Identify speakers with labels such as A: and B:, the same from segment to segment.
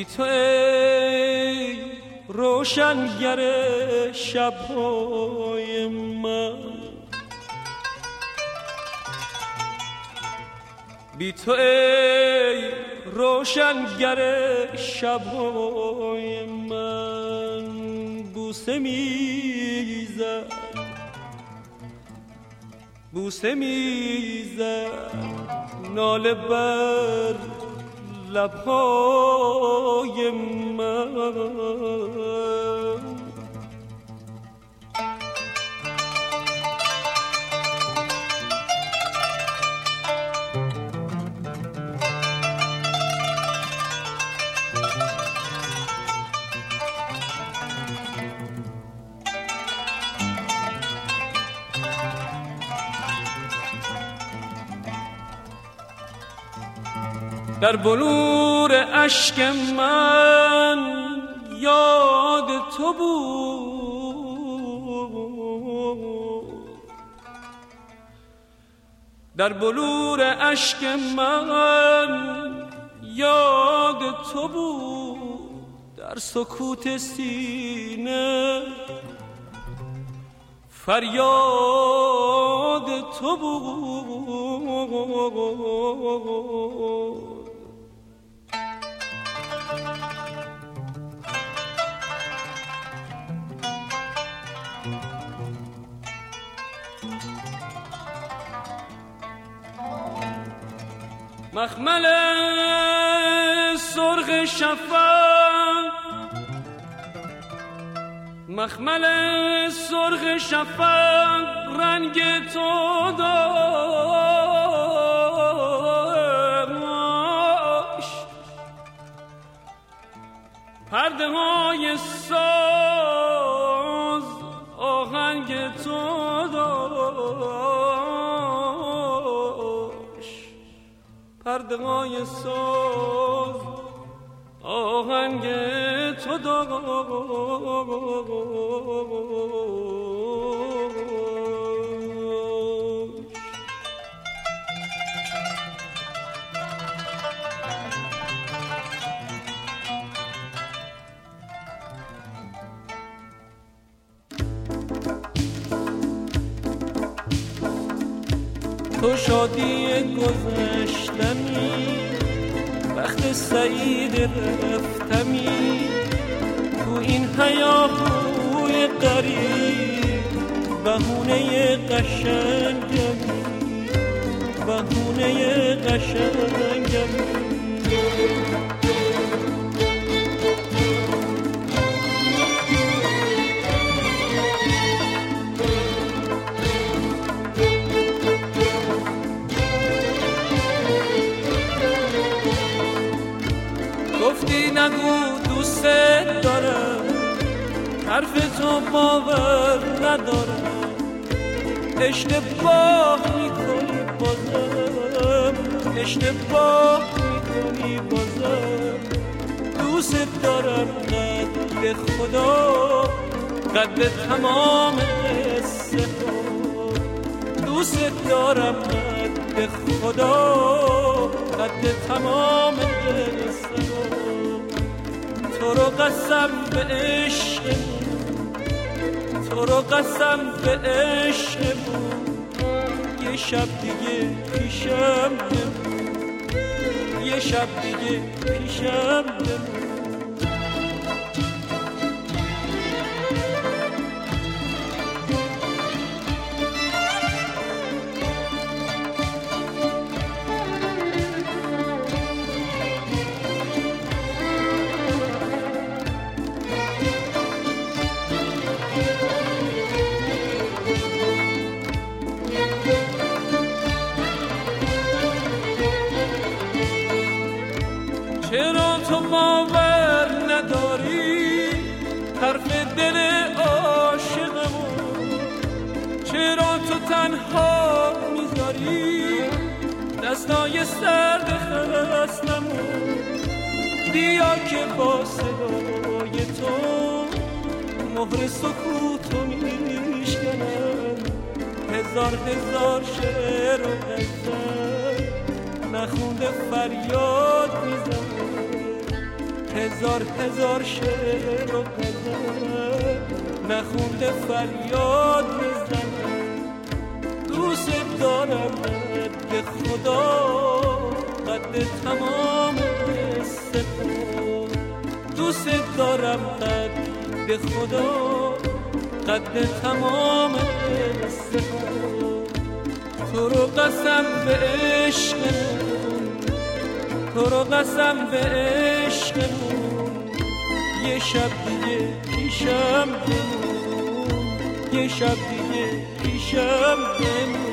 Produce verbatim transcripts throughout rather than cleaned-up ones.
A: بی تو ای روشنگر شب‌های من، بی تو ای روشنگر شب‌های من، بوسه میزد بوسه میزد ناله بر لب‌های من. در بلور اشک من یاد تو بود، در بلور اشک من یاد تو بود، در سکوت سینه فریاد تو بود. مخمل سرخ شفق مخمل سرخ شفق رنگ تو داشت، پرده های ساز آهنگ تو داشت، پرده های ساز آهنگ تو داشت. تو شادی گذشتمی، وقت سعید رفتمی، تو این هیاهوی غریب بهونه قشنگمی، بهونه قشنگمی. گفتی نگو دوست دارم، حرف تو باور ندارم، اشتباه میکنی بازم، اشتباه میکنی بازم. دوست دارم قد خدا، قد تمام قصه ها، دوست دارم قد خدا، قد تمام قصه ها. تو رو قسم به عشقمون، تو رو قسم به عشقمون، یه شب دیگه پیشم بمون، یه شب دیگه پیشم بمون. چرا تو باور نداری حرف دل عاشقمون، چرا تو تنها میذاری دستای سرد خستمون. بیا که با صدای تو مهر سکوتو میشکنم، هزار هزار شعر و غزل نخونده فریاد میزنه، هزار هزار شعر و غزل نخونده فریاد بزنم. دوست دارم به خدا قد تمام سپر، دوست دارم قد به خدا قد تمام سپر. تو رو قسم به عشقمون، تو رو قسم به عشقمون، یه شب دیگه پیشم بمون، یه شب دیگه پیشم بمون.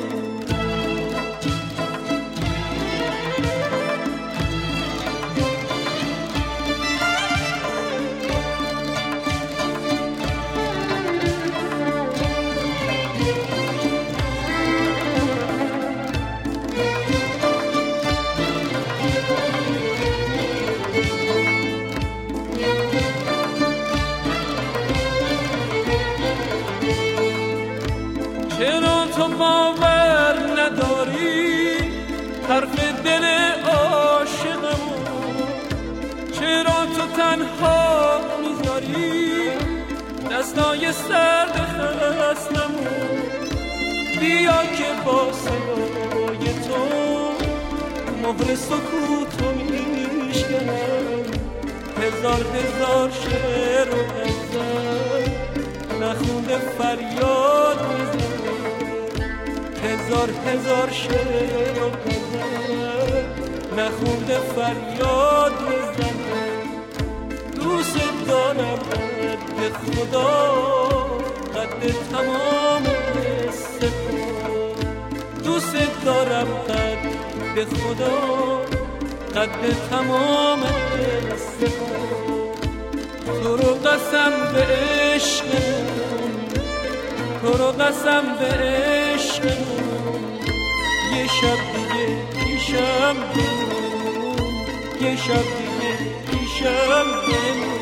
A: چرا تو باور نداری حرف دل عاشقمون؟ چرا تو تنها میذاری دستای سرد خستمون؟ بیا که با صدای تو مهر سکوتو میشکنم. هزار هزار شعر و غزل نخونده فریاد میزنم. هزار هزار شعر و غزل نخونده فریاد میزنم. دوست دارم به خدا قد تمام سپر، دوست دارم قد به خدا قد تمام سپر. تو رو قسم به عشقمون، تو رو قسم به عشقمون، یه شب دیگه پیشم بمون، یه شب دیگه پیشم بمون.